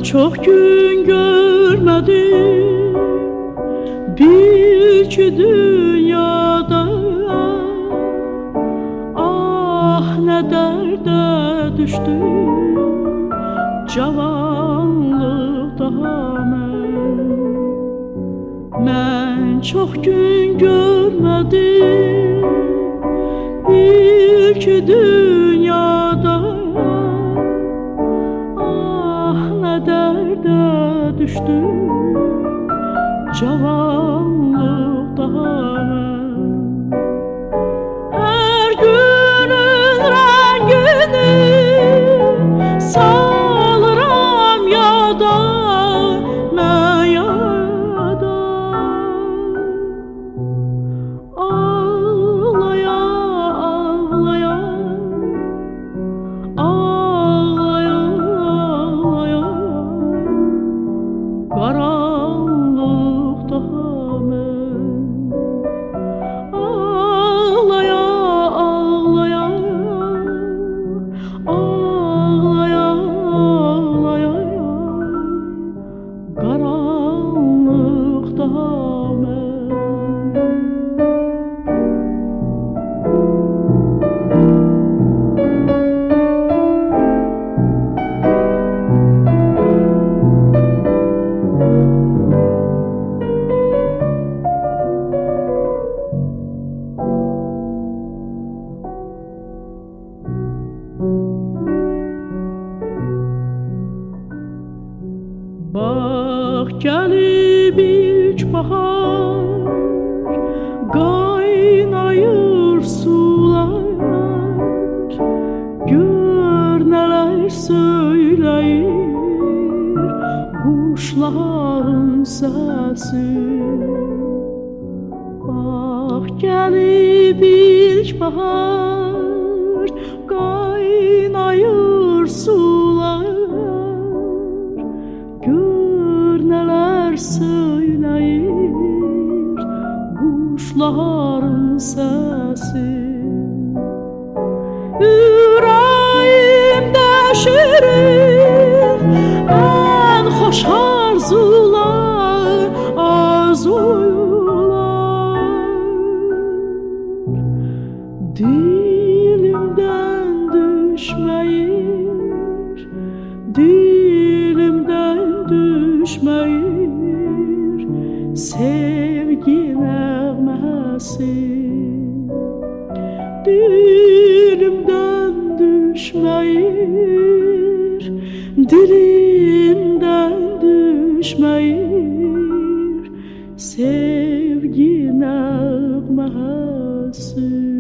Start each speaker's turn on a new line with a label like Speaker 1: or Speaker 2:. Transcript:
Speaker 1: çok gün görmedim, bil ki dünyada ah ne derde düştüm cavanlıkta mən çok gün görmedim, bil ki dünyada ah ne derde düştüm cavanlıkta her günün rengini salıram yada mən yada ağlaya ağlaya ağlaya ağlaya karanlıkta ağlaya ağlaya ağlaya ağlaya karanlıkta Bak gelib ilk bahar, qaynayır sular, gör nələr söyləyir quşların səsi. Bak gelib ilk bahar, qaynayır sular, gör neler söyleyir kuşların sesi. Yüreğimde şirin en hoş arzular, arzular dilimden düşmeyir, dilimden düşmeyir sevgi nəğməsi. Dilimden düşmeyir, dilimden düşmeyir sevgi nəğməsi.